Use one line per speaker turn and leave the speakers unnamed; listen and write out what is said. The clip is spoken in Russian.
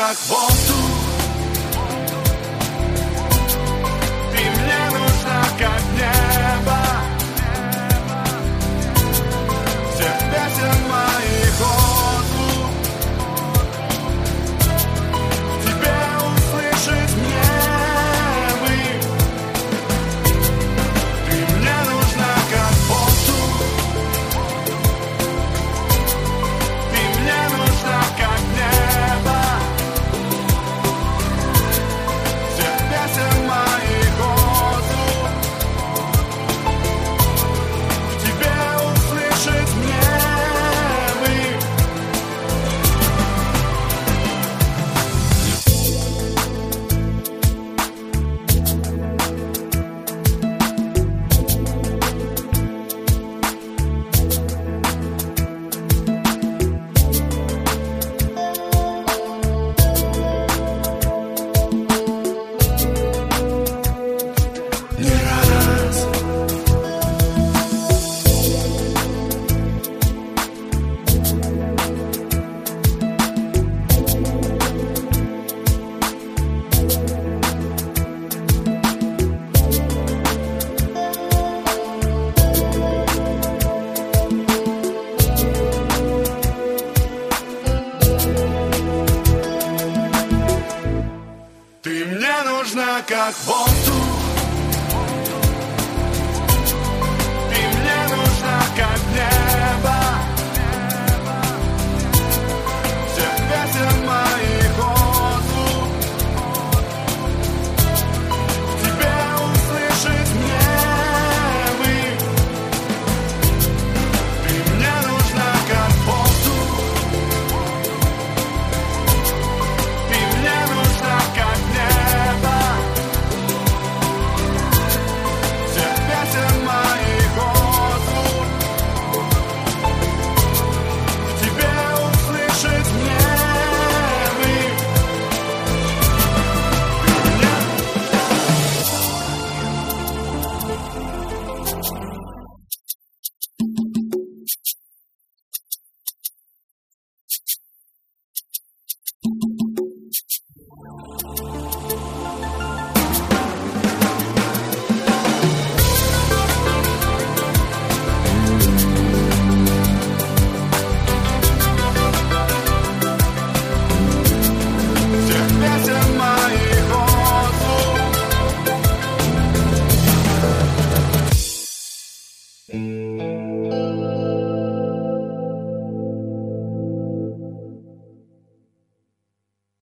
как воздух. Ты мне нужна, как небо. Всех песен моих отзвук в тебе услышать мне бы. Ты мне нужна, как воздух. Ты мне нужна, как небо. Всех песен моих отзвук в тебе услышать мне бы. Не раз ты мне нужна, как воздух.